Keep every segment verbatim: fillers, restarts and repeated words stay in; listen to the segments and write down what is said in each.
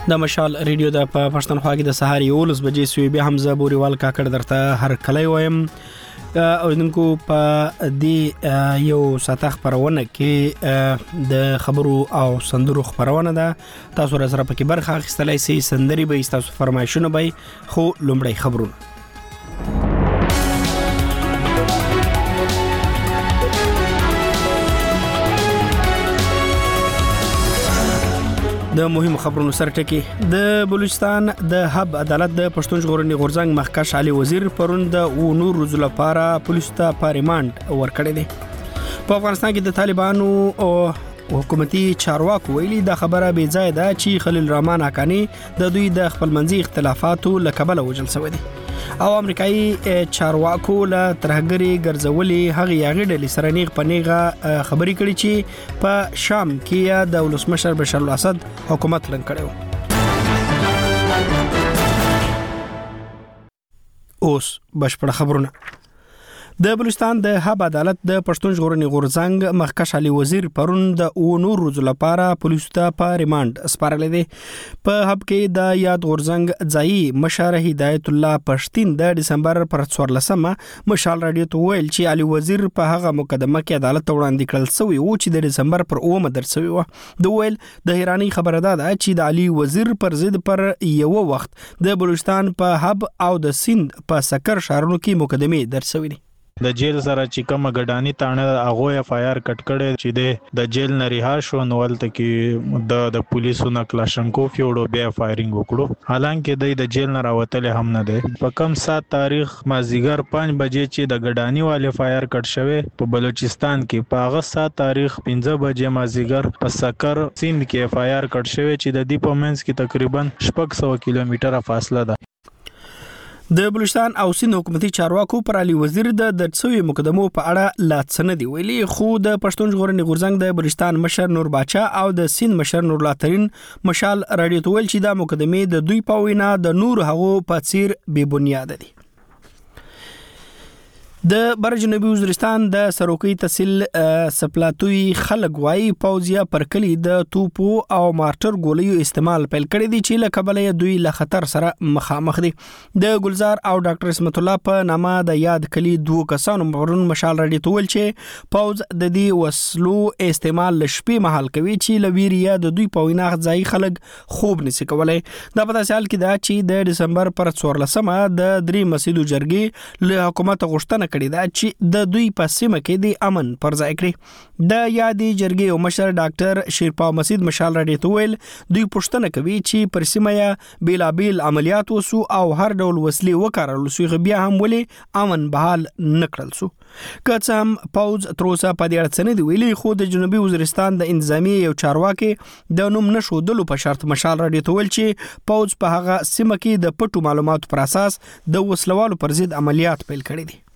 د مشال ریډیو د پښتونخوا کې د سهار یولس بجې سوي به حمزه بوريوال کاکړ درته هر کله وایم او دنکو په دې یو ساته خبرونه کې د خبرو او سندرو خبرونه ده تاسو را سره پکې برخه اخیستلای سي سندري به تاسو فرمایشونه به خو لومړی خبرونه د مهم خبرونو سره ټکی د بلوچستان د حب عدالت د پښتون ژغورنې غورځنګ مخکښ علي وزیر پرون د و نور روز لپاره پولیس ته پارلمان ورکړی دی په افغانستان کې د طالبانو او حکومتي چارواکو ویلي د خبره بې ځای ده چې خلیل الرحمن حقانی د دوی د خپلمنځي اختلافاتو له کبله وژل شوی دی او امریکایي چارواکو له ترهګري ګرځولي هغه یاغي ډلې سره نیغ په نیغه خبري کړي چې په شام کې د ولسمشر بشار الاسد حکومت لنګ کړو اوس بشپړ خبرونه د بلوچستان د حب عدالت د پښتون ژغورنې غورځنګ مخکښ علي وزیر پرون د و نور روز لپاره پولیس ته په ریماند سپارلې دي په حب کې د یاد غورځنګ ځای مشر هدایت الله پښتين د دسمبر پر څوارلسمه مشال رادیو ته ویل چې علي وزیر په هغه مقدمه کې عدالت وړاندې کړل سوی او چې د دسمبر پر اومه درسوي و د ویل د هیرانی خبره ده چې د علي وزیر پر ضد پر یو وخت د بلوچستان په حب او د سند په سکر شهرونو کې مقدمه درسوي دي د جیل سره چې کوم غډانی تانه هغه اف آی آر کټ کړي چې د جیل نه ریها شو نو ولته کې د د پولیسو نه کلاشنکوف یوړو بیا فایرینګ وکړو حالانکه د جیل نه راوتل هم نه دی په کم سات تاریخ مازیګر پنځه بجې چې د غډانی والے فایر کټ شوه په بلوچستان کې په هغه سات تاریخ پنځه بجې مازیګر په سکر سیند کې اف آی آر کټ شوه چې د دی په منځ کې تقریبا شپږ سوه کیلومتره فاصله ده د بلوچستان او سند حکومتي چارواکو پر علي وزیر د درڅوي مقدمو په اړه لا څه نه دی ویلي خو د پښتون ژغورنې غورځنګ د بلوچستان مشر نور باچا او د سند مشر نور الله ترين مشال رادیو ته ویل چې د مقدمې د دوی په وینا د نور هغو په څیر بې بنیاد دي د بر جنوبي وزیرستان د سروکي تحصیل سپلاتوي خلک وای پوزیا پر کلی د توپو او مارټر ګولیو استعمال پیل کړی دي چې له کبله دوی له خطر سره مخامخ دي د ګلزار او ډاکټر اسمت الله په نامه د یاد کلی دوه کسانو مرون مشال رډي تول چې پوز د دې وسلو استعمال لشپې محل کوي چې لویریا د دوی په وینا ځای خلک خوب نسی کولای دا په سال کې دا چې د دسمبر پر څوارلسمه د درې مسجدو جرګې له حکومت غوښتنه کړې ده چې د دوی په سیمه کې د امن پر ځای کړي د یادې جرګې او مشر ډاکټر شیرپا مسجد مشال رډي تویل دوی پښتنه کوي چې پر سیمه یا بیلابیل عملیات وسو او هر ډول وسلې وکړل سو بیا هم ولي امن بحال نکړل سو که څه هم پوز تروسه په دې اړه نه دی ویلي خو د جنوبي وزیرستان د انتظامی یو چارواکي د نوم نشو دلو په شرط مشال رډي تویل چې پوز په هغه سیمه کې د پټو معلوماتو پر اساس د وسلوالو پر ضد عملیات پیل کړي دي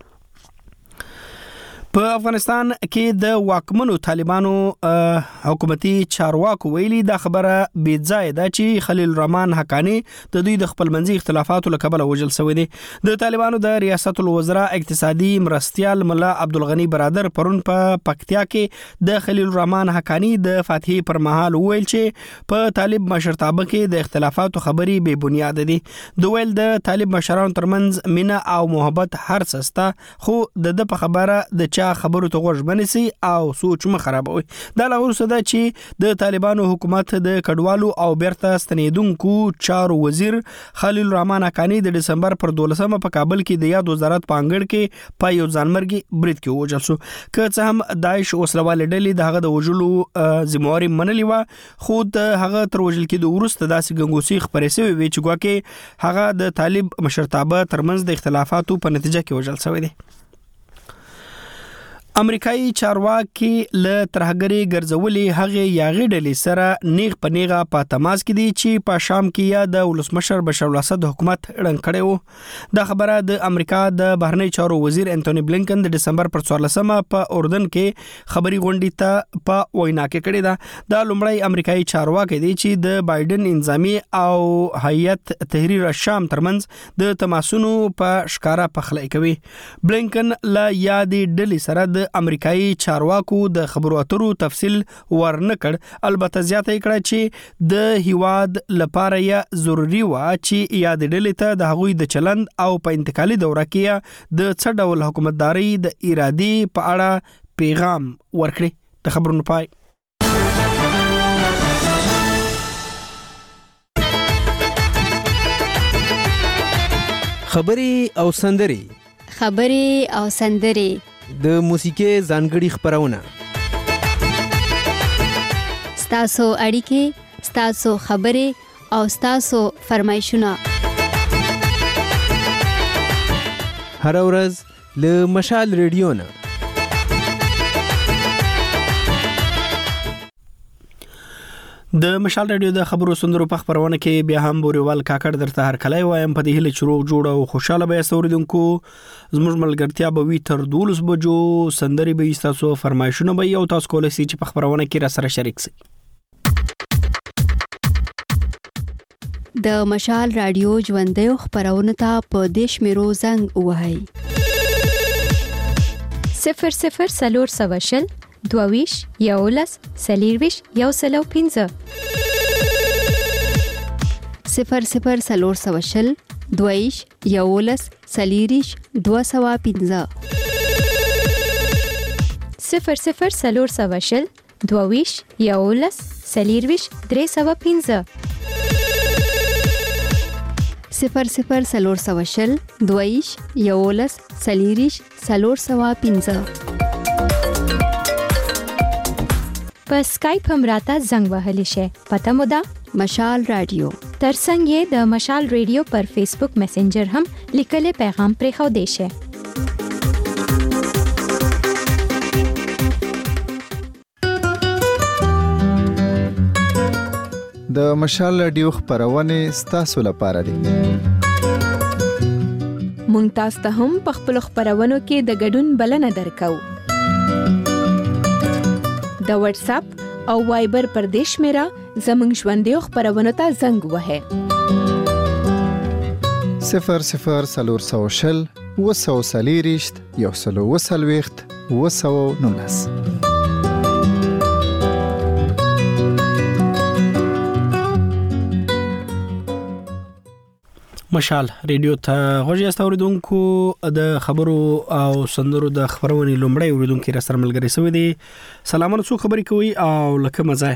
په افغانستان کې د واکمنو طالبانو حکومتي چارواکو ویلي دا خبره بې ځای ده چې خلیل الرحمن حقانی د دوی د خپلمنځي اختلافاتو له کبله وژل شوی دی د طالبانو د ریاست الوزرا اقتصادي مرستيال ملا عبدالغنی برادر پرون په پکتیا کې د خلیل الرحمن حقانی د فاتحې پر مهال ویل چې په طالب مشرتابه کې د اختلافاتو خبري بې بنیاد دي د ویل د طالب مشرانو ترمنځ مینا او محبت هر څه ستا خو د د په خبره د خبرو ته غوږ بنسي او سوچ مخ خرابوي دا لغور سده چې د طالبانو حکومت د کډوالو او بیرته ستنیدونکو چارو وزیر خلیل الرحمن حقانی د دسمبر پر دولسمه په کابل کې د یاد وزارت پانګړ کې په یو ځانمرګي برید کې وژل شو که څه هم داعش وسلوال ډلې د هغه د وژلو ذمہواری منلې و خو د هغه تر وژل کې د ورسته داسې ګنګوسي خبرې شوې وي چې ګواکې هغه د طالب مشرتابه ترمنځ د اختلافاتو په نتیجه کې وژل شوی دی امریکایي چارواکي له ترهګري ګرځولي هغه یاغي ډلې سره نیغ په نیغه په تماس کې دي چې په شام کې یا د ولسمشر بشار الاسد حکومت رنګ کړي وو دا خبره د امریکا د بهرنی چارو وزیر انټونی بلینکن د دسمبر پر څوارلسمه په اردن کې خبري غونډې ته په وینا کې کړي دا د لومړی امریکایي چارواکي دي چې د بایدن انتظامی او هیئت تحریر الشام ترمنځ د تماسونو په ښکارا پخلی کوي بلینکن لا یادې ډلې سره د امریکایي چارواکو د خبرو اترو تفصیل ورنکړ. البته زیاته کړه چې د هیواد لپاره یا ضروری و چې یاد ډلې ته د هغوی د چلند او په انتقالي دوره کې د څه ډول حکومتداري د ارادي په اړه پیغام ورکړي. د خبرونو پای. خبري او سندري خبري او سندري د موسیقي ځانګړي خبرونه ستاسو اړیکې ستاسو خبري او ستاسو فرمایشونه هر ورځ له مشال ریډیو نه. د مشال رادیو د خبرو سندرو په خبرونه کې بیا هم بوريوال کاکړ درته هر کله وایم په دې هله چروغ جوړ او خوشاله به اوریدونکو زموږ ملګرتیا به وی تر دولس بجو سندري به تاسو فرمایشونه به یو تاسو کولای شئ چې په خبرونه کې را سره شریک شئ. د مشال رادیو ژوندې خبرونه ته په دیش میرو زنګ وهاي صفر صفر سلور سواشل دوویش یولس سلیرویش یو سلو پینځه صفر صفر سلور سواشل دوویش یولس سلیریش دو سوا پینځه صفر صفر سلور سواشل دوویش یولس سلیرویش درې سوا پینځه صفر صفر سلور سواشل دوویش یولس سلیریش سلور سوا پینځه. په سکایپ هم راته زنګ وهلی شي. پته مو ده مشال رادیو. ترڅنګ یې د مشال ریډیو پر فیسبوک میسنجر هم لیکلي پیغام پرې خو دی شي. د مشال رادیو خبرونه ستاسو لپاره دي. مونږ تاسو ته هم په خپل خبرونو کې د ګډون بلنه درکو. د واتس اپ او وایبر پر دیش میرا زمنګ ژوندې خبرونه ته زنګ وهه صفر صفر سلور سوشل وسو سلیریشت یو سلو وسلويخت وسو نونس. مشال ریډیو ته غوږی استوریدونکو د خبرو او سندرو د خبرونې لومړی اوریدونکو را سره ملګری سوي دي. سلامونه څو خبرې کوي او لکه مزه.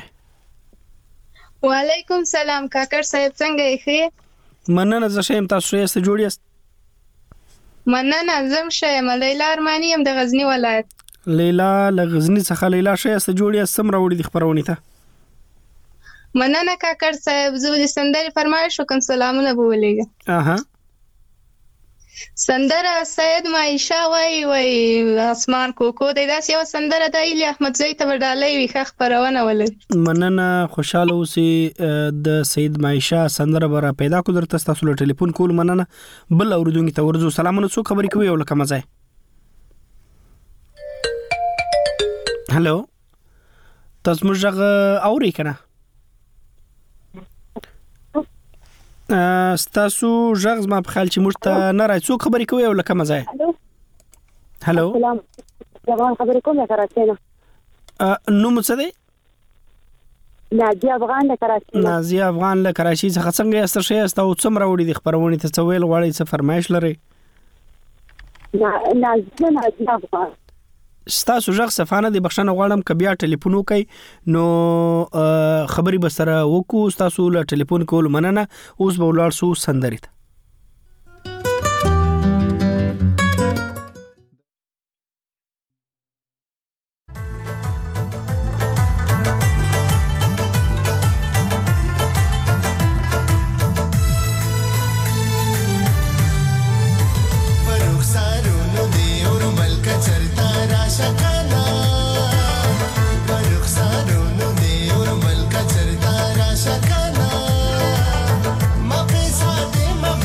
وعلیکم سلام کاکر صاحب څنګه یې؟ مننه زه شیم تاسو یې ست جوړ یاست؟ مننه زم شیم لیلا ارمانی هم د غزنی ولایت. لیلا له غزنی څخه لیلا شې ست جوړ یاست سم راوړي د خبرونې ته. مننه کاکر صاحب زه د سندرې فرمایش وکم سلامونه بولېږه. اها سندره سید معیشه وای وای اسمان کوکو د داس یو سندره د ایلی احمد زئی ته وډالې وی خخ پرونه ولې. مننه خوشاله اوسې د سید معیشه سندره برا پیدا کو درته تاسو له ټلیفون کول مننه. بل اوریدونکو ته ورزو سلامونه څو خبرې کوي او لکه مزه. هالو تاسو موږ اوري کنه ستاسو ژغ ما په خیال چې موږ ته نه راځي څو خبرې کوي او لکه مزه. هالو سلام افغان خبرې کوم کراچۍ نه. نو څه دی؟ نازیه افغان له کراچۍ. نازیه افغان له کراچۍ څخه څنګه یاست ښه یاست او څومره وړي د خبرونه ته څه ویل غواړئ څه فرمایش لري؟ نازیه نازیه افغان ستاسو ژغ صفانه دی بخښنه غواړم که بیا ټلیفون وکړئ نو خبرې به سره وکړو. ستاسو له ټلیفون کول مننه. اوس به ولاړ سو سندرې ته. Ma pensa de ma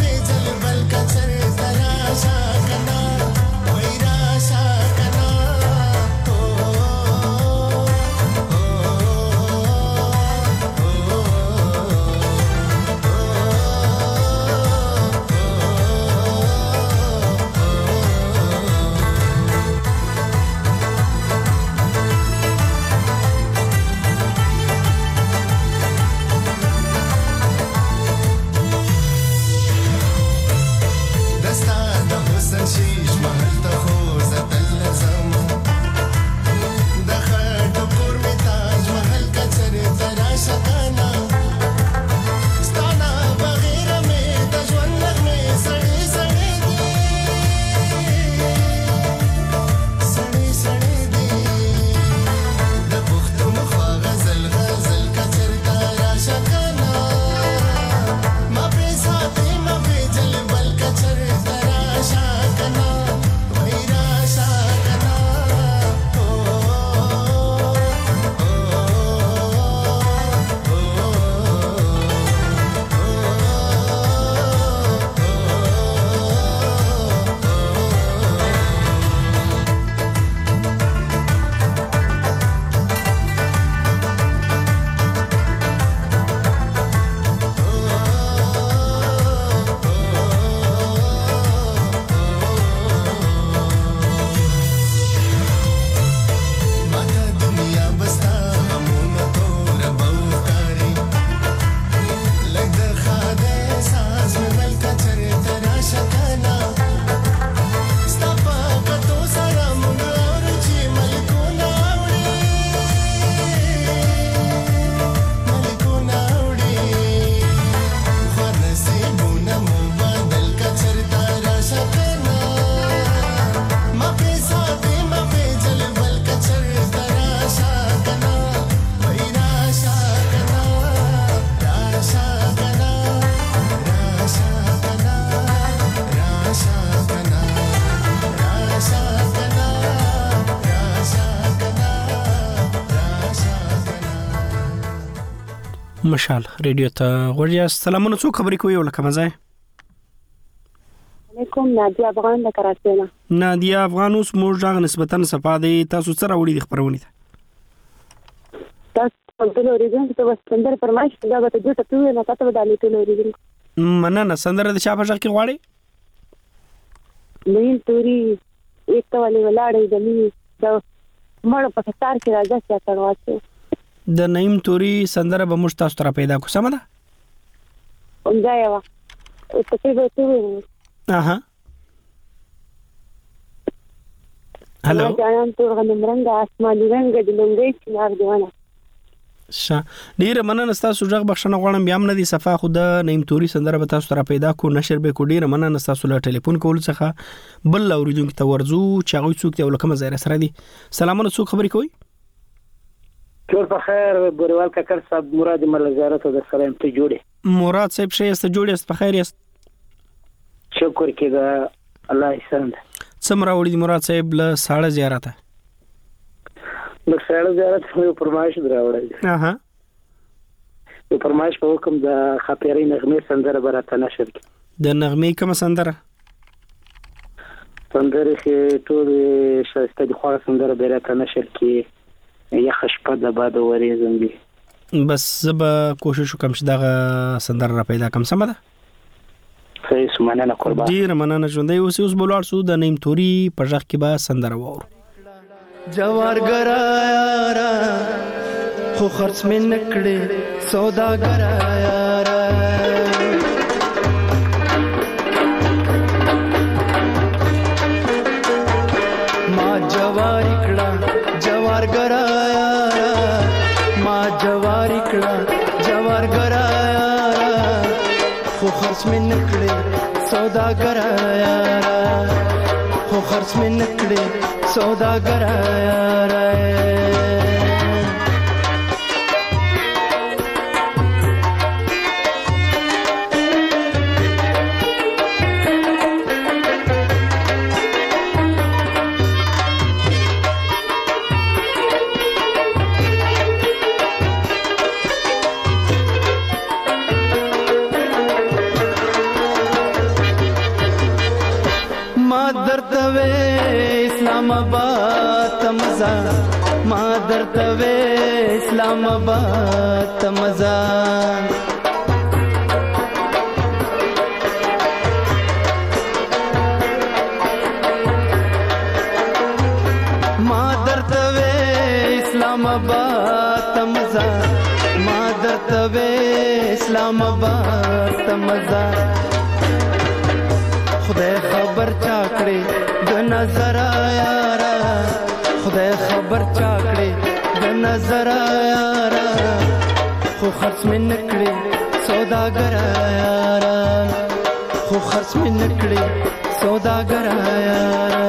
مشال ریډیو ته غوړیا سلامونه څو خبرې کوي ولکه مزه علیکم نادیا افغان د کراچۍ نه نادیا افغان اوس موږ ځغ نسبتا صفاده تاسو سره وړي د خبرونه ته تاسو د لوریدون ته وسندر فرمایش دا به ته ته نه تاسو د الیته لوریدون مننه سندره د چا په ځکه غواړي نیم توري یک توالي ولاړې د می د مړ په ستار کې راځي چې تاواته د نیم توري سندره به مشت تاسو تر پیدا کو سم ده اونځه یو څه به ته اها هلو جانان تور غنم رنگ آسماني رنگ د لنګي چنار دیوانه ش ډیر مننه تاسو ځغ بخښنه غواړم بیا هم نه دي صفه خو د نیم توري سندره به تاسو تر پیدا کو نشر به کو ډیر مننه تاسو له ټلیفون کول څخه بل اوریدونکو ته ورزو چاغوي څوک ته ولکه مزه سره دي سلامونه څوک خبرې کوي ټول په خیر بوروال کاکر صاحب مراد مل زیارت در سره ته جوړه مراد صاحب شه است جوړه است په خیر است شکر کېږه الله احسان سمرا وړي مراد صاحب له ساړه زیارت د ساړه زیارت په فرمایش دراوړل اها په فرمایش په حکم د خاطرې نغمه سندره براته نشر د نغمه کوم سندره سندره کې ټول شایسته د خو سندره براته نشر کې یا خشپه د باد ورېزم دي بس زبا کوشش وکم چې دا سندره را پیدا کم سم ده صحیح سمانه قربان ډیر مننه ژوندې اوس اوس بولار سو د نیم توري په ځخ کې با سندره وور جوار ګرایا خو خرڅ مې نکړې سودا ګرایا ما جوار کړه جوار ګرایا ما جوار کړه جوار ګرایا خو خرڅ مې نکړې سودا ګرایا خو خرڅ مې نکړې سودا ګرایا اسلام آباد تمزا ما درتوے اسلام آباد تمزا ما درتوے اسلام آباد تمزا ما درتوے اسلام آباد تمزا خدای خبر چاکړي د نظر یارا خدای خبر چاکړي د نظر یارا خو خرڅ مې نکړي سوداګر یارا خو خرڅ مې نکړي سوداګر یارا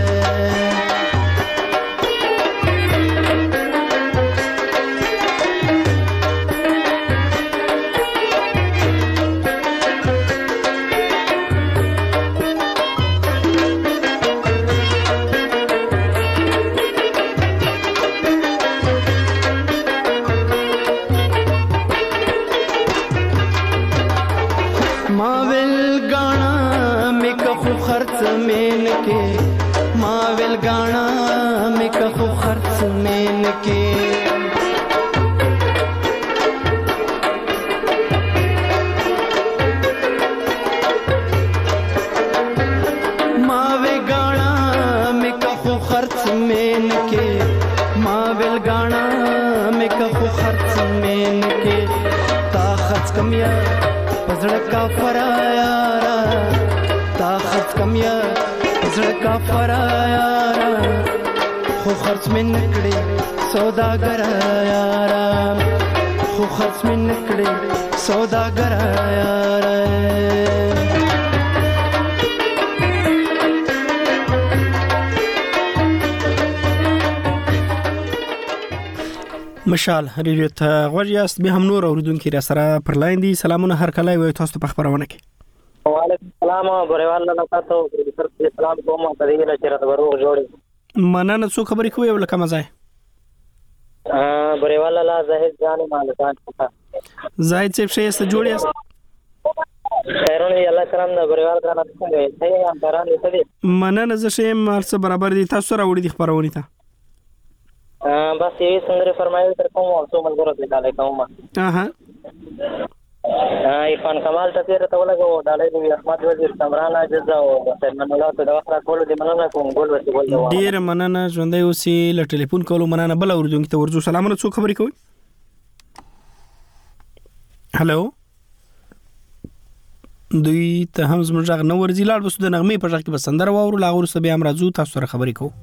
मावेल गाना में कखो खर्च में के मावे गाना में कखो खर्च में के मावेल गाना में कखो खर्च में के ताकत कमिया पजड़ का फरायारा ताकत कमिया زړه فرایا خو خرڅ مې نکړې سوداګر یارا خو خرڅ مې نکړې سوداګر یارا مشال ریډیو ته غوړیاست به هم نور اوریدونکو را سره پر لاین دي سلامونه هر کله وي تاسو په خبرونه کې وعلیکم السلام بریوال الله تاسو پر سلام کوم په دې لاره چې راغورو جوړي مننه څو خبرې کوي ولکه مزه بریوال الله زاهد جان مالکان زاهد صاحب شه است جوړ یاست خیرونه الله کرام د بریوال کنه څنګه صحیح هم پران دي مننه زه شه مرسه برابر دي تاسو را وړي د خبرونه ته بس یې څنګه فرمایي تر کوم څو منګورو ته ډالې کوم اها عرفان کمال ته تیر ته ولګو ډالې دی احمد وزیر سمران اجازه او سلمان الله ته د وخت کول دي مننه کوم ګول ورته ګول ډیر مننه ژوندۍ اوسې ل ټلیفون کولو مننه بل اوردونکو ته ورجو سلامونه څو خبرې کوي هالو دوی ته هم زموږ غږ نه ورځي لاړ بس د نغمې په ځای کې بسندر واورو لاغور سبي هم راځو تاسو سره خبرې کوو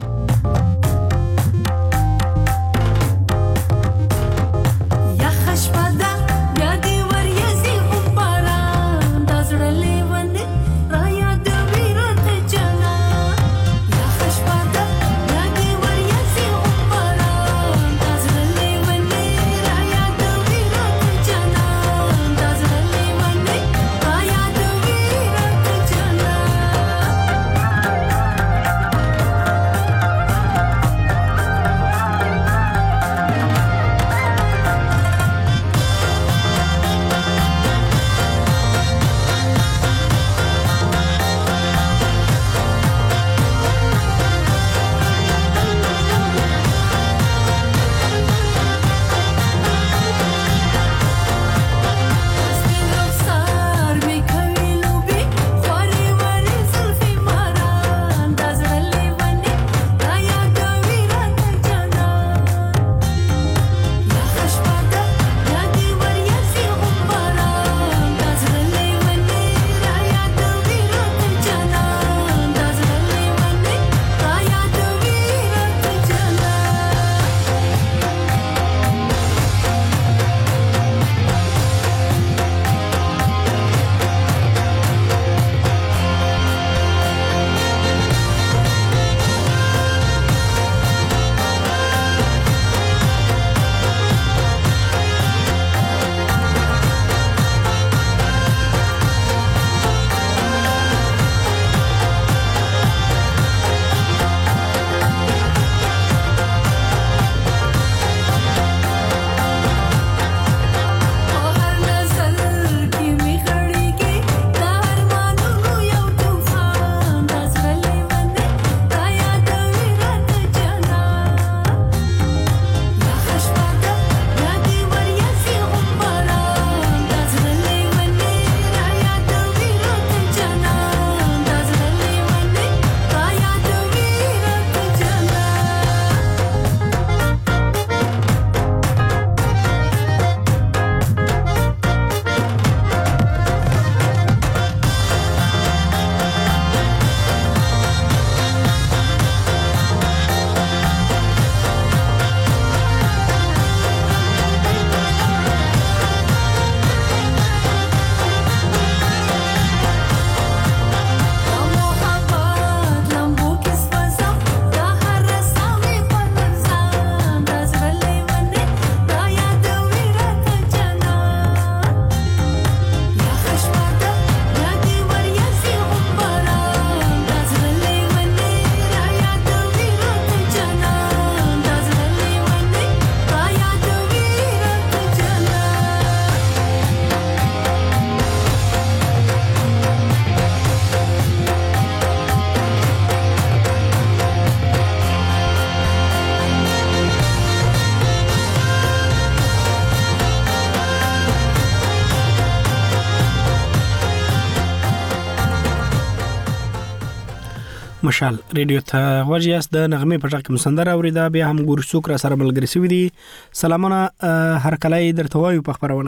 مشال ریډیو ته ورجاس د نغمه په ځکه مسندر اوریدا بیا هم ګور څوک را سره ملګری سوي دي سلامونه هر کله درته وایو په خبرونه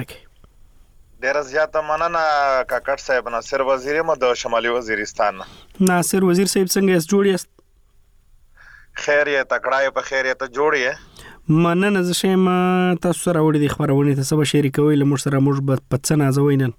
کې ډیر زیاته مننه کاکړ صاحب ناصر وزیر مو د شمالي وزیرستان ناصر وزیر صاحب څنګه اس جوړ یاست خیر یې تکړه په خیر یې ته جوړ یې مننه زه شم تاسو سره وړي د خبرونه ته سبا شریکوي له مر سره موږ په څه نازوینن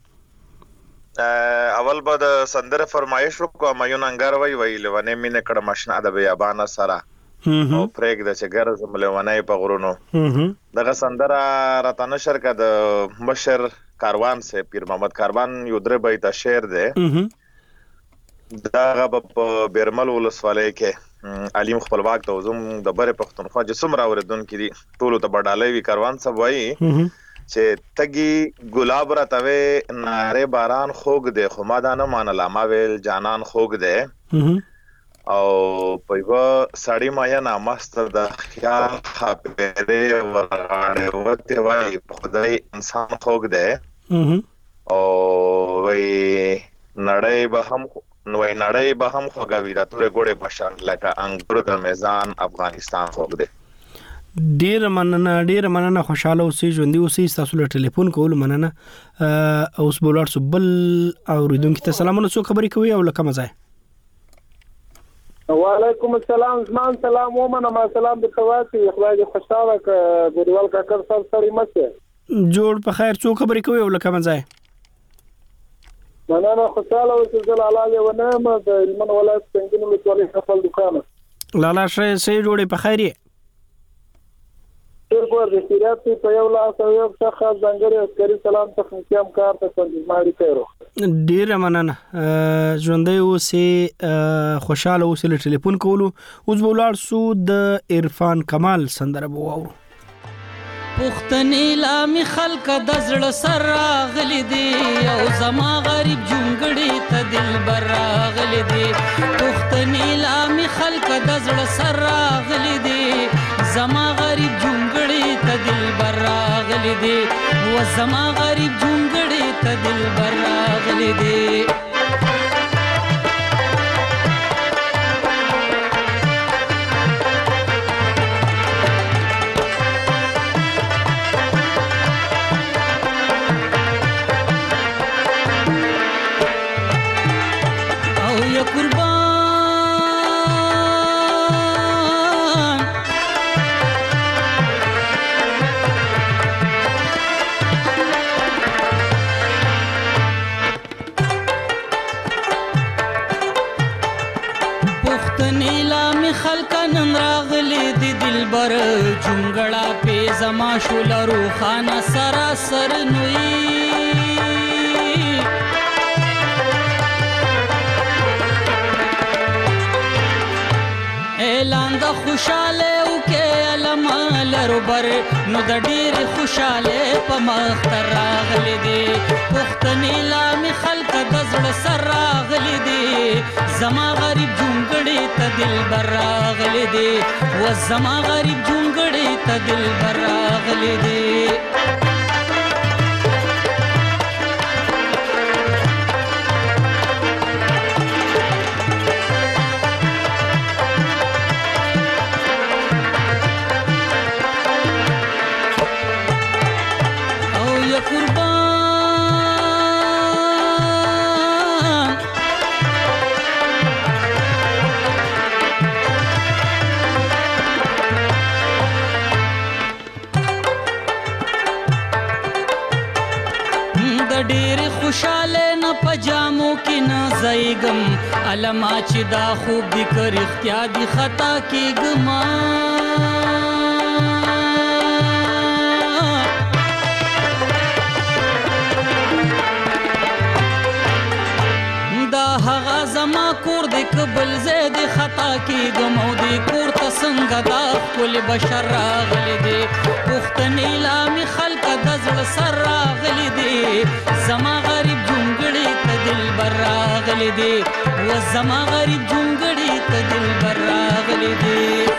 اول به د سندره فرمایش وکړو مې ننګر وی وی لونه مینه کړه ماشنا د بیابان سره او پرېګ د چګر زملونه په غرونو دغه سندره راته نشر کړه د مشر کاروان سے پیر محمد کاروان یو درې بیت شعر ده دغه په بیرمل ولسوالۍ کې علیم خپلواک ته زم د بره پښتونخوا چې څومره اوریدونکو دي ټولو ته بډالۍ وی کاروان صاحب وایي چې تګي ګلاب را توي ناره باران خوګ دے خو ما دا نه مانلا ما ویل جانان خوګ دے او په یو سړی ما یا نامست د خیال خاطره ورغاړه وته وای خدای انسان خوګ دے او وی نړۍ به هم نوې نړۍ به هم خوګوي دا تورې ګوړې بشان لکه انګور د میزان افغانستان خوګ دے. ډیر مننه ډیر مننه خوشاله اوسې ژوندۍ اوسې تاسو له ټلیفون کول مننه. اوس بولار سبل اوریدونکو ته سلامونه څو خبرې کوي او لکه مزه. وعلیکم السلام زمان سلام ومنه ما سلام د تواسي خدای دې خوشاله ک ګورول کا کر سر سړی مشه جوړ په خیر څو خبرې کوي او لکه مزه. مننه خوشاله اوسې زل علاوه ونه ما د علمن ولایت څنګه نو متولي خپل دکان لالا شې سې جوړې په خیر یې ټول کور دې سیرات په یو لاس او یو څخه ځنګړي عسکري سلام ته کوم کار ته څنګه ماړي کړو. ډیر مننه ژوندۍ اوسې خوشاله اوسې له ټلیفون کولو. اوس بولار سو د عرفان کمال سندره بوو پختنی لامی خلق د زړه سر راغلی دی او زما غریب جونګړی ته دلبر راغلی دی. پختنی لامی خلق د زړه سر راغلی دی زما غریب جونګړی ته دلبر راغلی دی و زما غریب جونګړی ته دلبر راغلی دی. جونګړه په زما شول روخانه سراسر نوې اعلان د خوشاله او کې علم لربر نو د ډېر خوشاله په مختر راغلي دي. پختنی لامي خلق د زړه سر راغلي دي زما غریب جونګړې ته دلبر راغلي دي و زما غریب جونګړې ته دلبر راغلي دي. خوشاله نه پجامو کې نه زایګم علما چې دا خوب دي کر اختیار دي خطا کېګم دا هغه زما کور دې قبل زید خطا کېګم او دې کور ته څنګه دا کل بشر راغلي دي. پختنی لامي خلق د زړه سر راغلي دي زما غریب جونګړې ته دلبر راغلي دي و زما غریب جونګړې ته دلبر راغلي دي.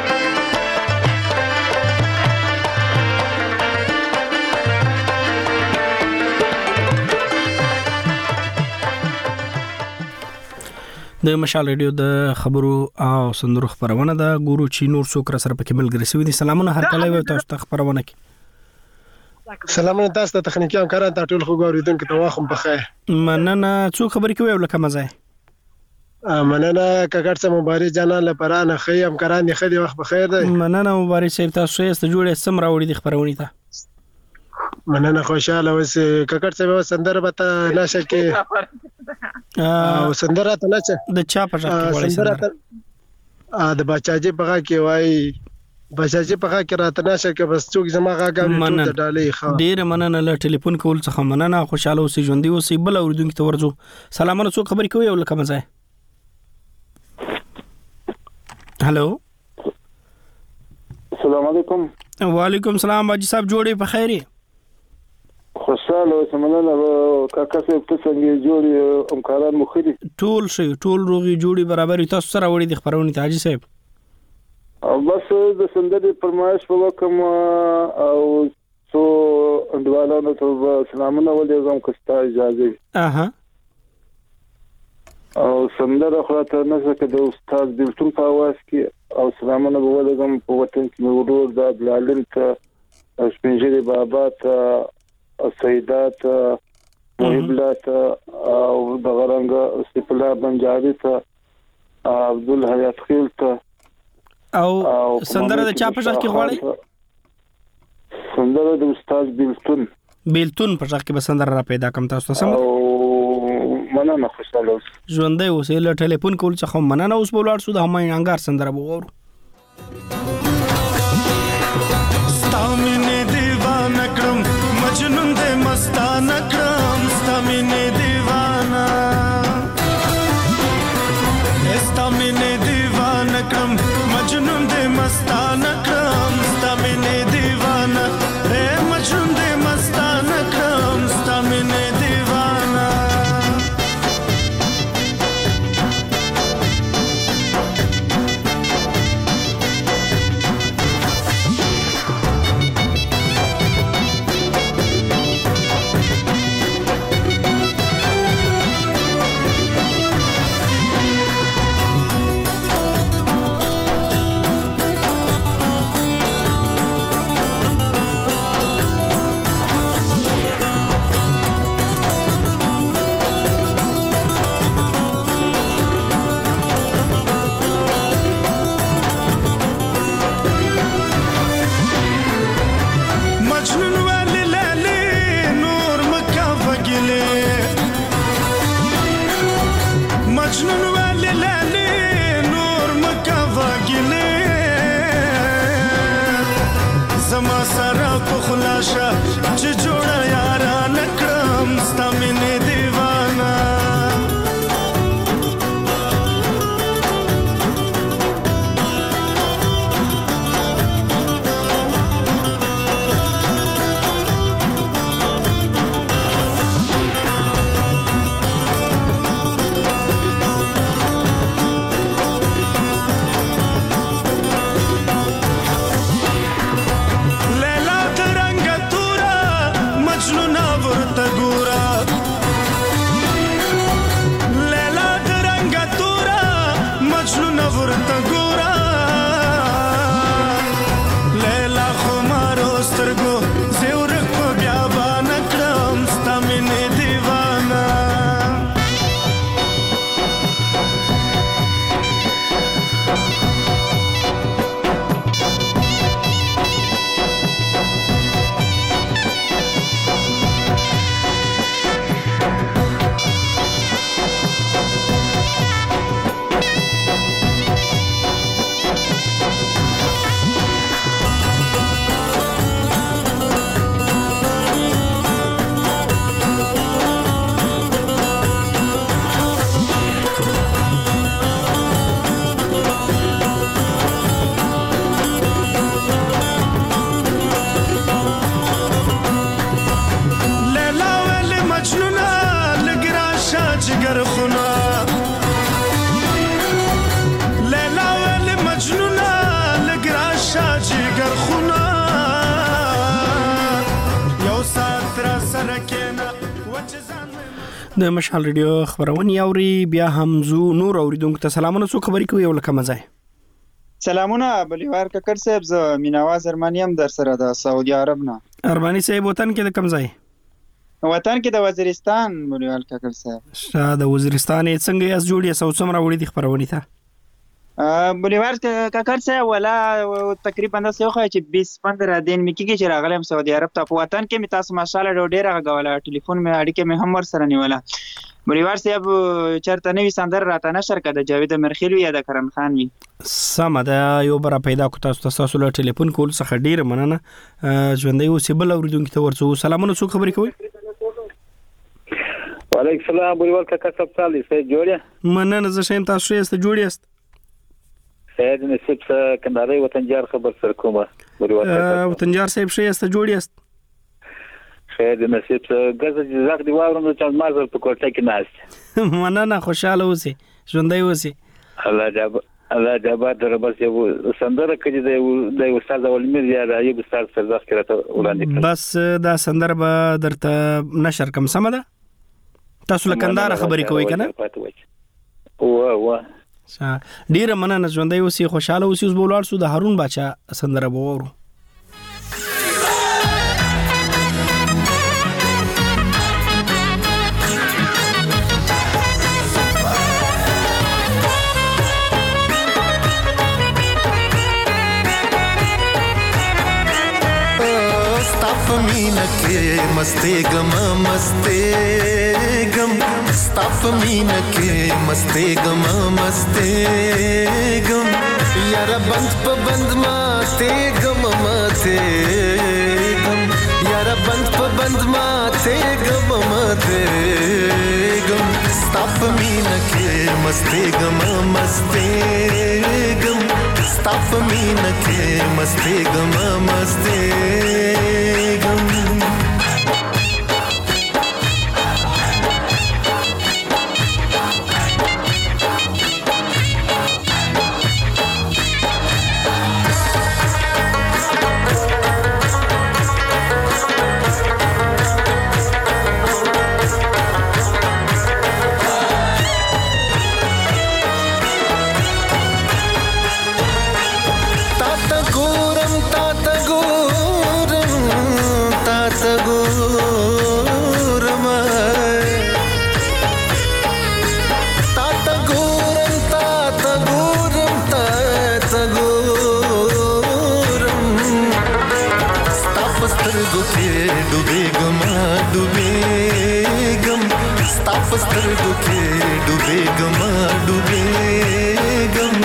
د مشال ریډیو د خبرو او سندرو خبرونه ده ګورو چې نور څوک را سره پکې ملګری شوی دي. سلامونه هر کله وي تاسو ته خبرونه کی. سلامونه تاسو ته تخنیکی همکاران ته ټول خو غوړیدونکو ته واخم په خیر. مننه څو خبرې کوي ولکه مزه. مننه کاکړ څه مبارک جانان لپاره نه خي همکاران دي خدي وخت په خیر دی. مننه مبارک صاحب تاسو یې جوړې سم راوړي دي خبرونه ته. مننه خوشاله اوسې کاکړ څه سندره به نشه کې او سندره ته نشه د چا په ځای کې سندره ا د بچاجي په کې وای بچاجي په کې راته نشه کې بس څوک زما غاګم ټول د ډالې خا ډیر مننه له ټلیفون کول څخه مننه خوشاله اوسې ژوندۍ اوسې بل اوریدونکو ته ورځو. سلامونه څو خبرې کوي ولکه مزه. هلو السلام علیکم. وعلیکم السلام باجی صاحب جوړې په خیر خوشاله اوسه مننه کاکا صاحب ته څنګه جوړې همکاران مو خري ټول شي ټول روغي جوړي برابرې تاسو سره وړي د خبرونه ته حاجی صاحب او بس د سندرې فرمایش په وکم او سو اندوالانو ته سلامونه ولېږم که ستا اجازه وي. اها او سندره خو ته نه ځکه د استاد بیلتون په اواز کې او سلامونه به ولېږم په وطن کې مې ورور د عبدالعلیم ته او سپینږیري بابا ته سیدات محبله ته او د غرنګ سپلا بنجاري ته عبدالحیات خیل ته او سندره د چا په ځخ کې غواړي؟ سندره د استاد بیلتون بیلتون په ځخ کې به سندره را پیدا کوم تاسو سم او مننه خوشاله اوس ژوندې اوسې له ټلیفون کول څخه مننه اوس بولاړ شو د همای انګار سندره وګورو. ستامینه دیوانه کړم مجنون دې مستانه کړم ستامینه دیوانه ستامینه دیوانه کړم مجنون دې مستانه کړم ستامینه دیوانه اے مجنون دې مستانه کړم ستامینه دیوانه د مشعل ریډیو خبرونه اوري بیا هم زو نور اوریدونکو ته سلامونه سو خبرې کوي ولکه مزه سلامونه بلیوار ککر صاحب ز میناواز ارمانیم در سره د سعودي عرب نه ارمانی صاحب وطن کې د کم ځای وطن کې د وزیرستان بلیوار ککر صاحب شاه د وزیرستان څنګه اس جوړي سو څومره وړي د خبرونه ته بلیوار ککر صاحب ولا تقریبا د سیو خو چې بیس پندرہ دن مې کېږي چې راغلم سعودي عرب ته په وطن کې می تاسو ماشاءالله ډېر غواړه ټلیفون مې اړیکه مې هم ور سره نیوله بلیوار صاحب چرته نوې سندر راته نشر کړه جاوید مرخیل یا د کرم خان وی سم ده یو بر پیدا کو تاسو تاسو له ټلیفون کول څخه ډیر مننه ژوندې اوسې بل اوریدونکو ته ورڅو سلامونه څو خبرې کوي وعلیکم السلام بلیوار ککر صاحب صالح سه جوړه مننه زه شیم تاسو یې ست جوړی است شاید نصیب څه کندهاري وطنجار خبر سر کومه وطنجار صاحب شه است جوړی است شاید نصیب څه غزه زاغ دی واورم چې ما زر په کوټه کې ناست مننه خوشاله اوسې ژوندۍ اوسې الله جاب الله جاب در بس یو سندره کې دی د استاد ولمیر یا د ایوب استاد سرزاخ کې راته وړاندې بس دا سندره به درته نشر کوم سم ده تاسو لکندار خبرې کوي کنه او وا ډیره مننه ژوندۍ اوسې خوشاله اوسې اوس به ولاړ سو د هارون باچا سندره به وورو मीन के मस्ते गम मस्ते गम स्ताफ मीन के मस्ते गम मस्ते गम यार बंद प बंद माते गम माते गम यार बंद प बंद माते गम माते गम स्ताफ मीन के मस्ते गम मस्ते गम स्ताफ मीन के मस्ते गम मस्ते गम سترګو کې ډوبې ګم ډوبې ګم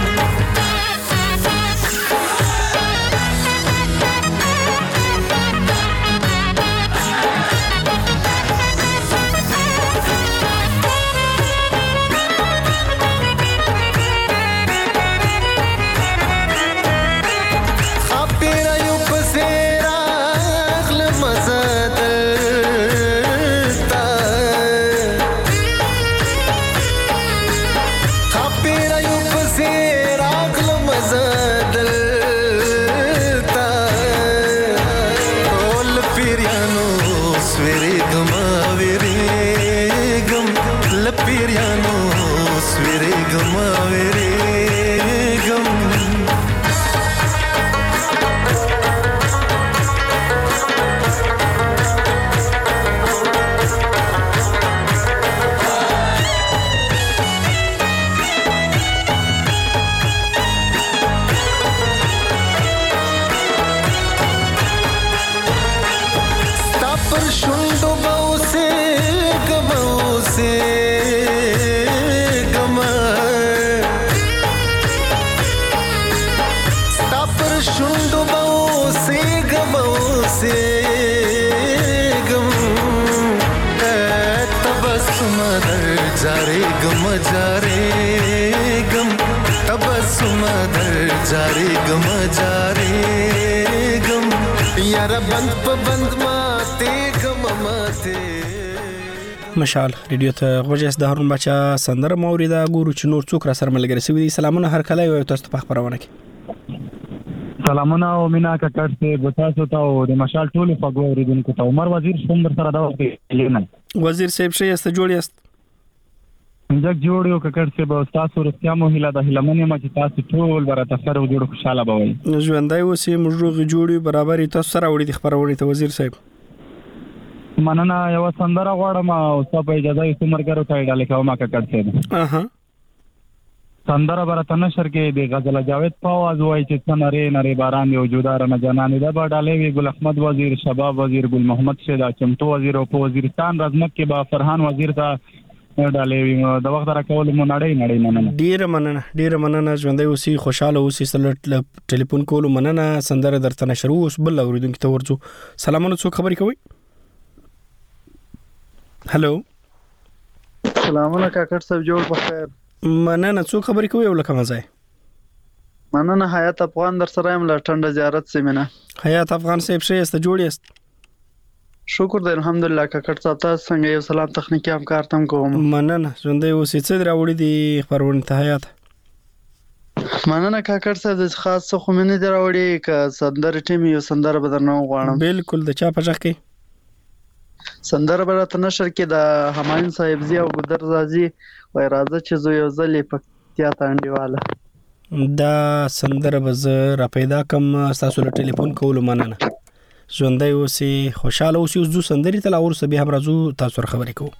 مشال ریډیو ته غوږیاس د هارون باچا سندره موریدا ګورو چې نور څوک را سره ملګری سوي دي سلامونه هر کله یو تاسو په خبرونه کې سلامونه او مینا کټ ته بتاسو ته او د مشال ټول په غوړ ریډونکو ته عمر وزیر څومره سره دا وکړي وزیر صاحب شي است جوړی است انځک جوړیو کټ ته به تاسو رښتیا مو هیله د هلمنه ما چې تاسو ټول برته سره جوړ خوشاله بوي ژوندۍ اوسې موږ جوړي برابر تاسو سره وړي د خبرونه ته وزیر صاحب مننه یو سندره غواړم او تاسو په اجازه یې سمرګرو ته ډاله کوم کا کړته اها سندره برته نشر کې د غزل جاوید په आवाज وای چې څنګه نری باران یو جودار نه جنان د با ډاله وی ګل احمد وزیر شباب وزیر ګل محمد شیدا چمتو وزیر او په وزیرستان رزمت کې با فرحان وزیر ته ډاله وی د وخت را کول مو نړۍ نړۍ مننه ډیر مننه ډیر مننه ژوندۍ اوسې خوشاله اوسې سلټ ټلیفون کول مننه سندره درته نشر اوس بل اوریدونکو ته ورځو سلامونه څوک خبرې کوي هلو سلامونه کاکړ صاحب جوړ په خیر مننه څوک خبرې کوي ولکه مزه مننه حیات افغان در سره یم له ټنډه زیارت سیمینه. حیات افغان صاحب ښه یاست؟ جوړ یاست؟ شکر دی الحمدلله. کاکړ صاحب تاسو څنګه یو سلام تخنیکی همکار تم کوم. مننه ژوندی اوسې. څه راوړي دي خبرونه ته حیات؟ مننه کاکړ صاحب د خاص څه خو مې نه دی راوړي که سندره ټیم یو سندره به درنه وغواړم. بالکل. د چا په غږ کې سندره به راته نشر کې د همایون صاحبزي او ګودر زازي وای راځه چې زه یو ځل یې پکتیا ته انډیواله. دا سندره به زه را پیدا کم ستاسو له ټلیفون کولو. مننه ژوندی اوسې خوشحاله اوسې. اوس ځو سندرې ته لا وروسته بیا هم راځو تاسو سره خبرې کوو.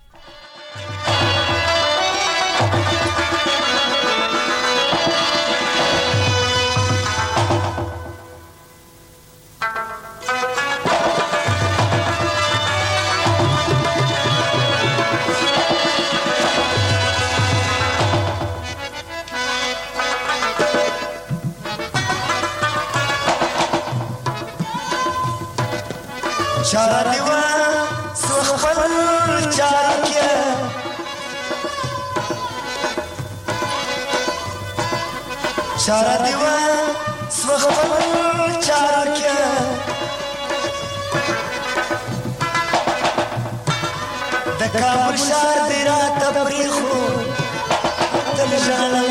چارا دیوا سخبل چارا کیا چارا دیوا سخبل چارا کیا دکا مرشار دیرا تبریخو تل جانا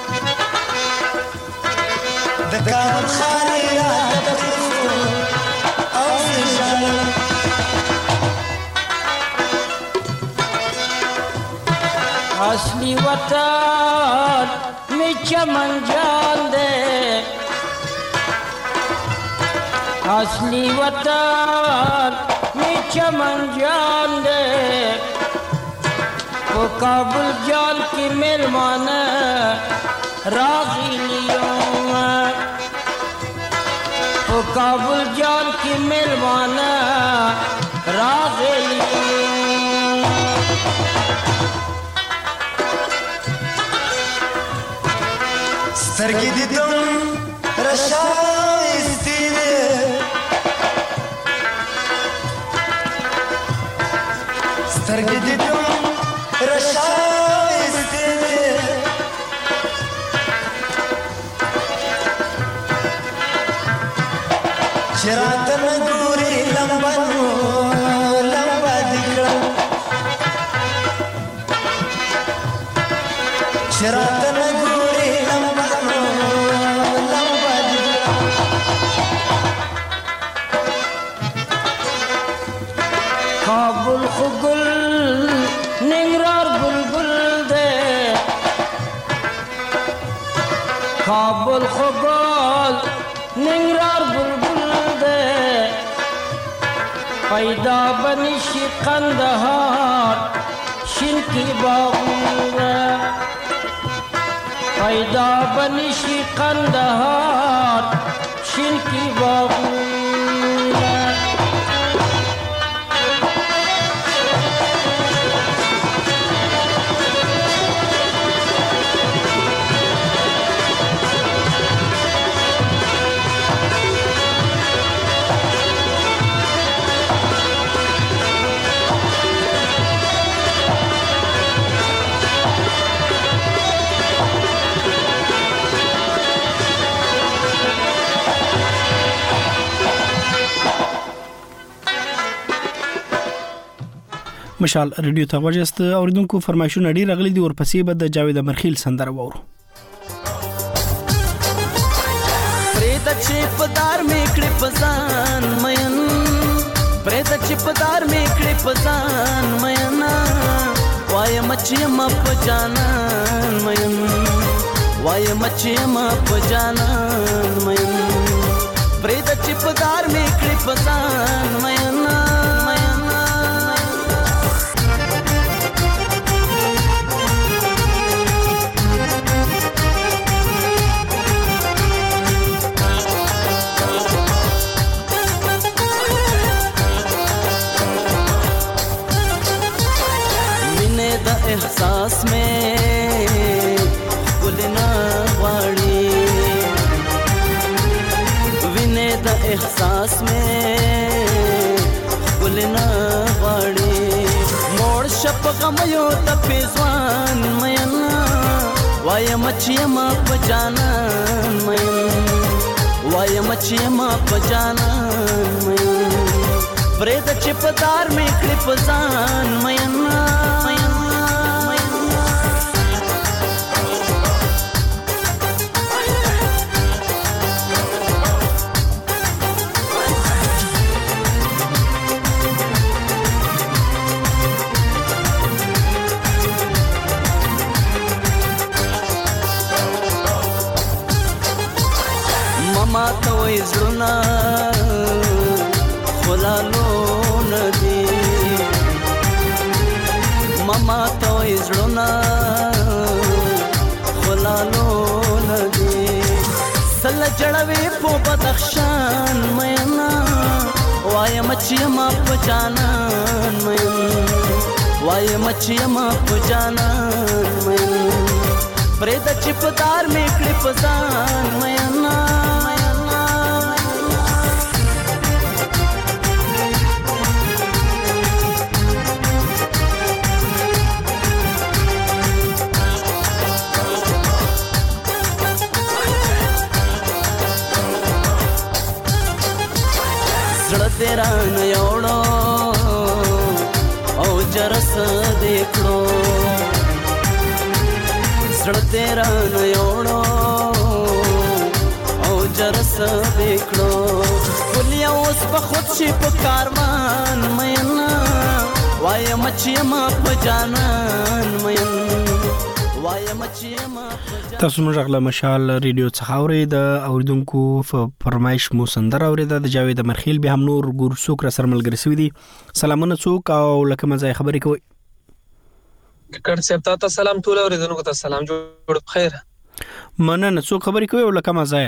دکا مرخار دیرا تبریخو اصلی وطن میں چمن جان دے اصلی وطن میں چمن جان دے وہ کابل جان کی مہمان راغی لیوں وہ کابل جان کی مہمان راغی لیوں سترګې دې دم راشایستې دي سترګې دې دم راشایستې دي چې راته نه ګورې لمبه نو لمبه دې کړم چې راته نه ګورې لمبه کابل خگل ننگرار بلبل دے کابل خگل ننگرار بلبل دے پیدا بنشی قندہار شن کی باغور پیدا بنشی قندہار شن کی باغور مشال ریډیو ته وجست اوریدونکو فرمایشونه ډیر غلي دي. ورپسې به د جاوید امرخیل سندره وورو. پرېد چې پدار می کړې پزان مین پرېد چې پدار می کړې پزان مین وای مچې ما پجانان مین وای مچې ما پجانان مین پرېد چې پدار می کړې پزان مین احساس میں گلنا واڑی وینے دا احساس میں گلنا واڑی موڑ شپ غمیو تپیزوان مینا وایم چې ما په جانان مین وایم چې ما په جانان مین پرې د چې په دار مې کړې په ځان مین ما ته وې زړونه خلالو ندي ماما ته وې زړونه خلالو ندي سل جړوي په بدخشان مینا وایم چې ما په جانان مین وایم چې ما په جانان مین پرې د چپدار مې کړې په ځان مینا तेरा नयोड़ो ओ जरस देखो सड़ तेरा नयोड़ो ओ जरस देखो पुलिया उस बखुद शिप कारमान मैना वाय मचियमा पजानान मैन वाय मचियमा تاسو موږ غلا مشال ریډیو څخه اوري د اوریدونکو فرمایش مو سندر اوري د جاوید مرخیل به هم نور ګور سوک را سر ملګری سوي دي سلامونه څوک او لکه مزه خبرې کوي کړه صاحب تاسو سلام ټول اوریدونکو ته سلام جوړ بخیر مننه څوک خبرې کوي او لکه مزه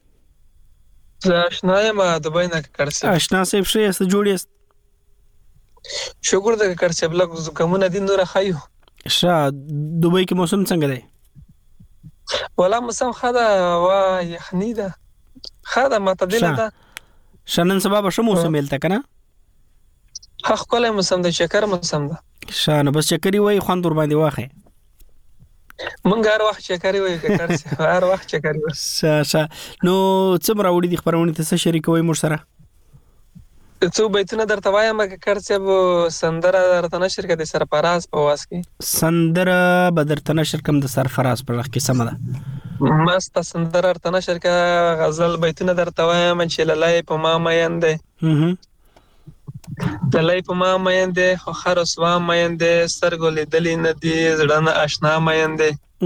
آشنا یم دبي نه کړه صاحب آشنا صاحب شه است جوړی است شکر د کړه صاحب لږ کومه دین نور خایو شه دبي کې موسم څنګه دی ولا موسم خدا وا یخنی ده خدا معتدله ده شنن سبب شو موسم ملته کنه حق کله موسم د شکر موسم ده شانه بس شکرې وای خوان در باندې واخه مونږ هر وخت شکرې وای کړه هر وخت شکرې وای شا شا نو څومره وړي د خبرونه ته شریکوي مور سره څو بیتونه درته وایم کړه صاحب سندره درته نشر کړي سرفراز په واس کې سندره به درته نشر کوم د سرفراز په وخت کې سم ده مست سندره درته نشر کړه غزل بیتونه درته وایم چې لای په ما مینده لای په ما مینده خو خرسوا مینده سترګو لیدلې ندي زړه نه آشنا مینده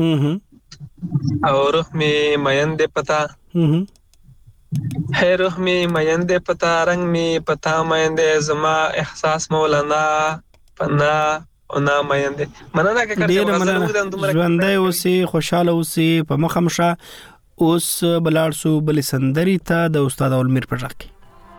او روح می مینده پتا ہے روح می مینده پتا رنگ می پتا مینده زما احساس مولانا پنا اونا مینده مننه که کړه غزل ودان دومره ژوندۍ اوسې خوشاله اوسې په مخمشه اوس بلار سو بل سندري ته د استاد اولمیر پرځ کې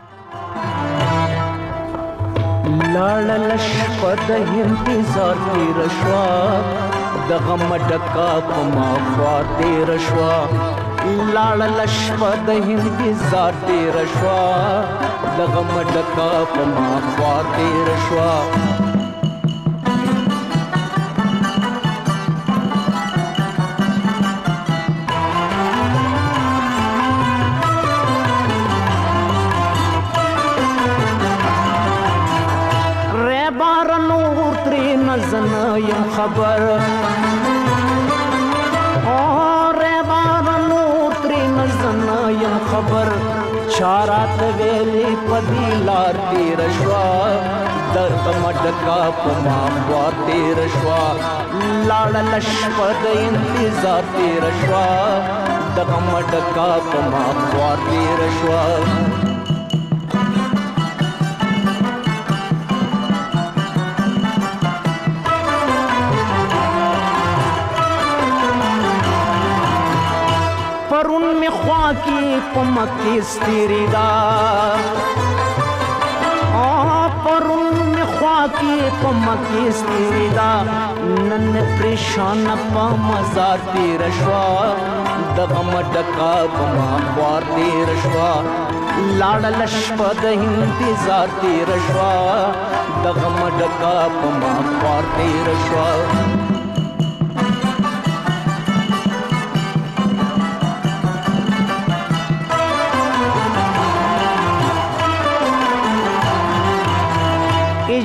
لاړ لش پد انتظار تیر شوا د غم ډکا په ما خوا تیر شوا لاړ لش پد انتظار تیر شوا د غم ډکا په ما خوا تیر شوا یم خبر اور بار نور تری نزن یم خبر چارات ویلی پدی لار تیر شوا درد مڈکا پما خوا تیر شوا لاړ لش پد انتظار تیر شوا دغ مڈکا پما خوا تیر شوا پرون می خوا کی پمکی ستیری دا پرون می خوا کی پمکی ستیری دا نن پریشان پا مزار تیر شوا دغم ڈکا پما خوار تیر شوا لاړ لش پد انتظار تیر شوا دغم ڈکا پما خوار تیر شوا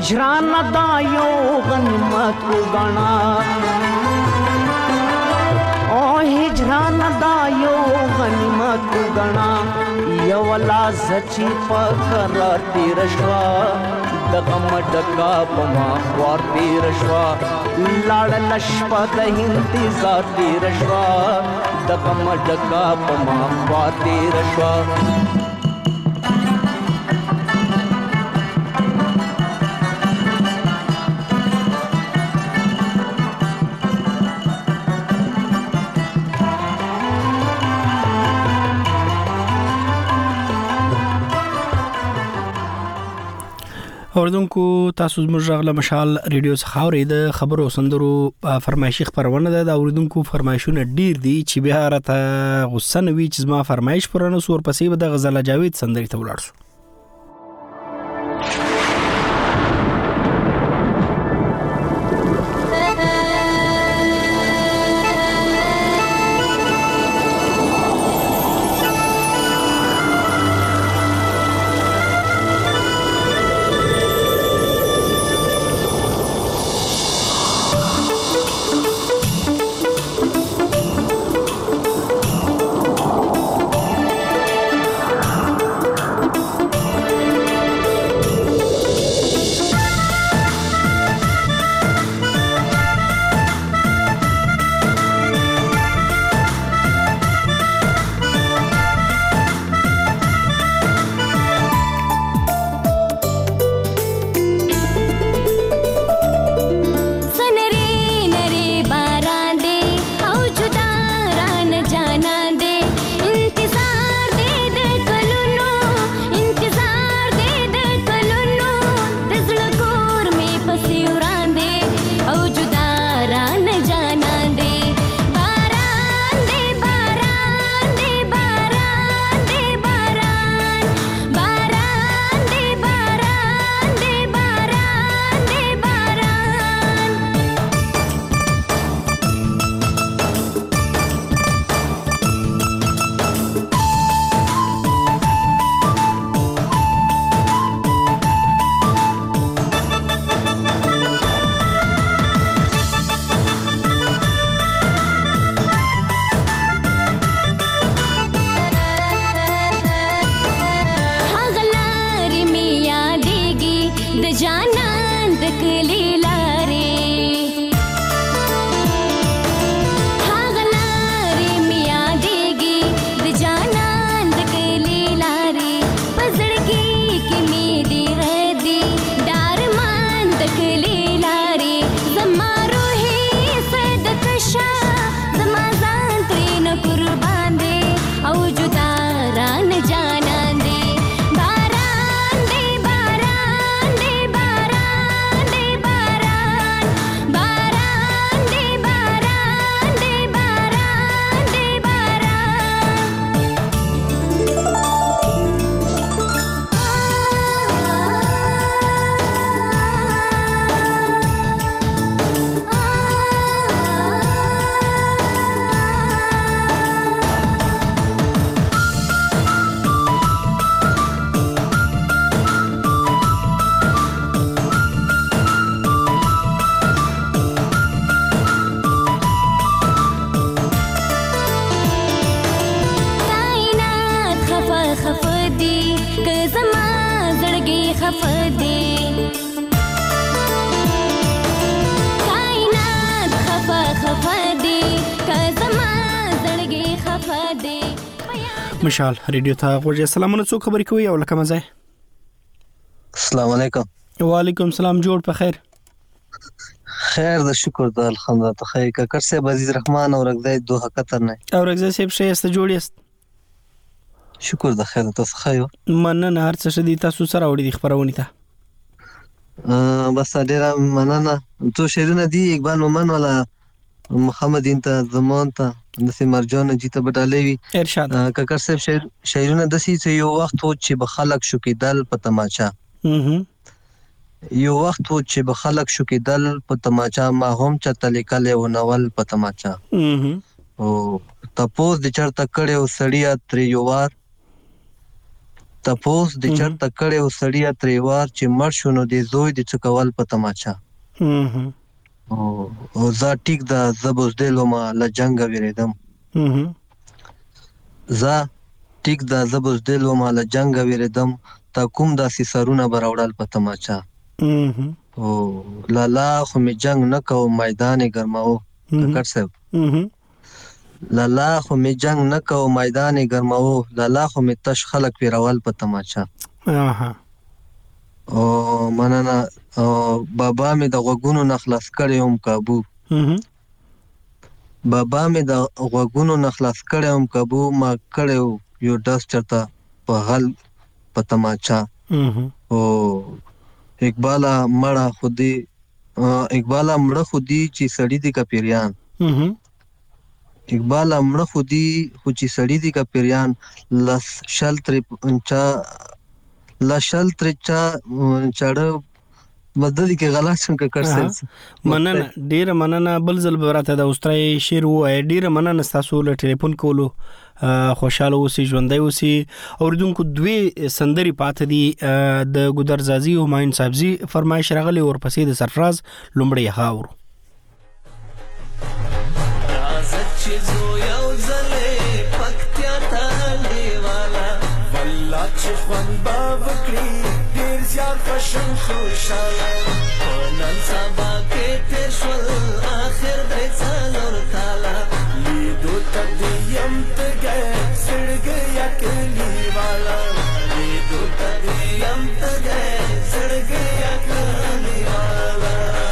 هجران دا یو غنیمت وګڼه او هجران دا یو غنیمت وګڼه یو لاس چې فقر تیر شوا د غم ډکا په ما خوار تیر شوا لاړ لشپا د انتظار تیر شوا د غم ډکا په ما خوار تیر شوا اوردونکو تاسو زموږ غږ له مشال ریډیو څخه اورئ د خبرو سندرو فرمایشي خبرونه ده د اوردونکو فرمایشونه ډیر دي چې بیا راته غوسه نه وي چې زما فرمایش پرانه سور پسې به د غزل جاوید سندري ته ولاړ شو مشال ریډیو ته غوږی سلامونه څو خبرې کوي او لکه مزه السلام علیکم وعلیکم السلام جوړ په خیر خیر د شکر د الحمدلله ته خیر ککر صاحب عزیز رحمان او رغدای دوه خطر نه او رغدای صاحب شه است جوړ است شکر د خیر تاسو خایو مننه هر څه شدي تاسو سره وړي خبرونه ته بس ډیر مننه تو شیرونه دی اقبال مومن ولا محمد انت زمان ته د سیمرجان جیته بډالوي ارشاد ککر صاحب شعر شعرونه د سې یو وخت و چې به خلق شو کېدل په تماچا یو وخت و چې به خلق شو کېدل په تماچا ما هم چته لیکل او ناول په تماچا او تاسو د چرته کړه او سړیا تر یو وار تپوس د چرته کړي او سړیا تریوار چې مړ شو نو د زوی د چکول په تماچا او او زه ټیک دا زبوس دلو ما له جنگ ویریدم زه ټیک دا زبوس دلو ما له جنگ ویریدم تا کوم داسې سرونه براوړل په تماچا او لالا خو می جنگ نه کو میدان ګرماو کټ صاحب لالا خو می جنگ نه کو میدان ګرماو لالا خو می تش خلق پیرول په تماچا اها او مننه او بابا می د غوګونو نخلاص کړم کابو بابا می د غوګونو نخلاص کړم کابو ما کړو یو داس چرتا په غل په تماچا او اقبالا مړه خودي اقبالا مړه خودي چې سړی دی کا پیریان اقبال امړه خودي خو چې سړی دی کا پیریان لس شل تر انچا لشل تر چا چړ مدد کې غلا څنګه کړسل مننه ډیر مننه بل ځل براته د اوسترای شیر و ډیر مننه تاسو له ټلیفون کولو خوشاله اوسئ ژوندۍ اوسئ اوریدونکو دوی سندري پات دي د ګودرزازي همایون صاحبزي فرمایش راغلی اور پسې د سرفراز لومړی هاور چې زو یو ځلې پکتیا ته دیواله والله چې خوند به وکړي ډېر زیات خوشم خوشاله په نن سبا کې تېر شول آخر درې څلور کاله لیدو ته دې یم تږی زړګی یا کلیواله لیدو ته دې یم تږی زړګی یا کلیواله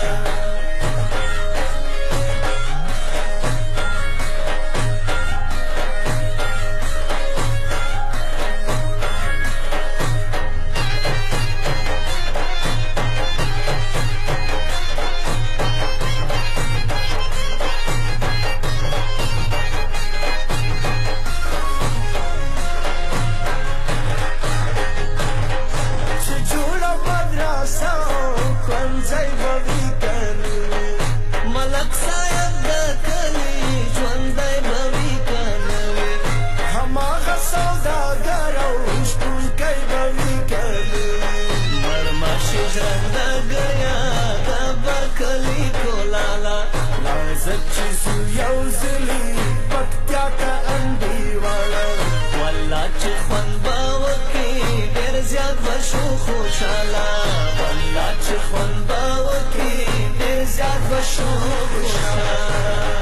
خوشاله والله چې خوند به وکړي ډېر زیات به شو خوشاله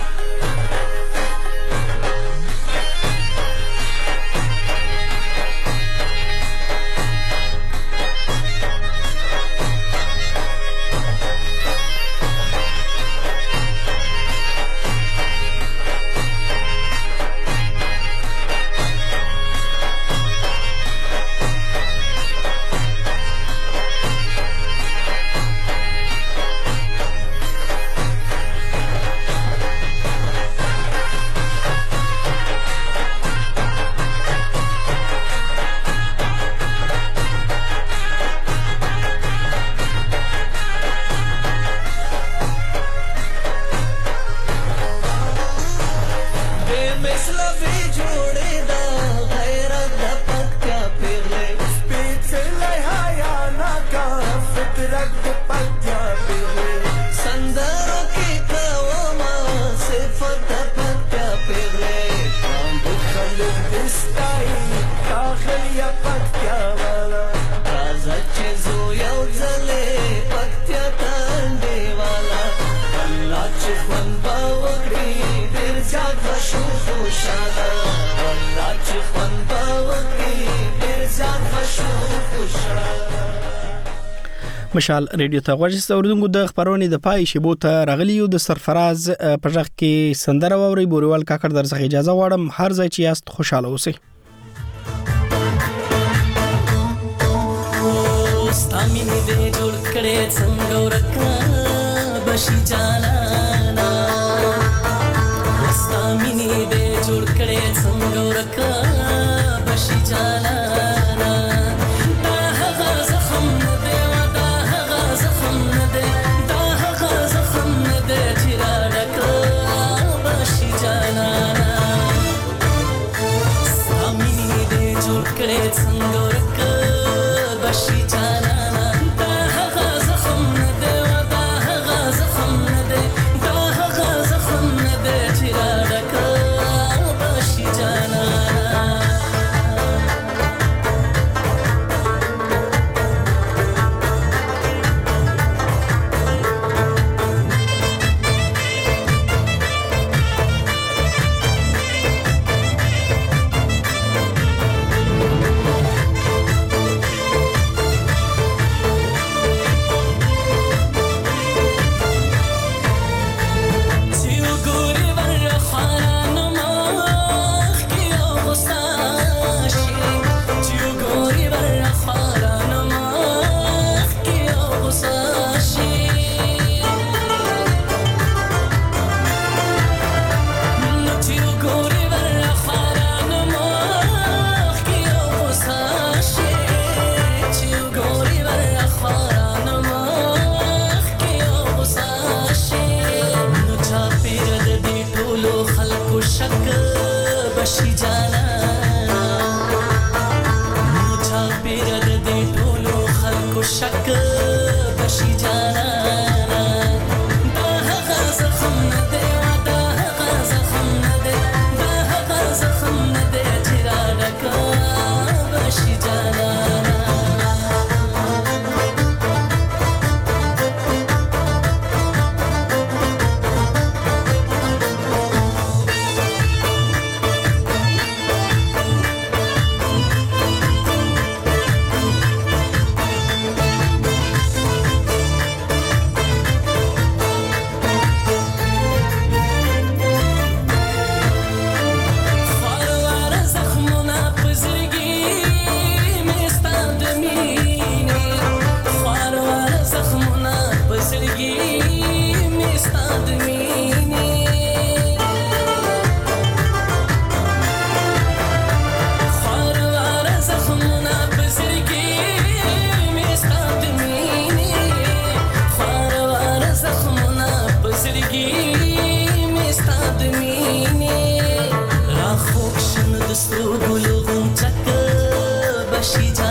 مشال ریډیو ته غوښتل اوریدونکو د خبرونې د پای شیبو ته راغلی یو د سرفراز په ځخ کې سندره ووري بوریوال کاکړ درڅخه اجازه غواړم هر ځای چې یاست خوشاله اوسئ ستامینه دې جوړ کړې څنګه ورکا بشي جالانا ستامینه دې جوړ کړې څنګه ورکا بشي جالانا کړې څنګه ورک بشي جانانا دا هغه زخم نه دی دا هغه زخم نه دی دا هغه زخم نه دی چې راډک بشي جانانا بشي جانانا مجا پیرد دی ټولو خلکو شک بشي جانانا دا هغه زخم نه دی دا هغه زخم نه دی دا هغه زخم نه دی چې راډک بشي جانانا She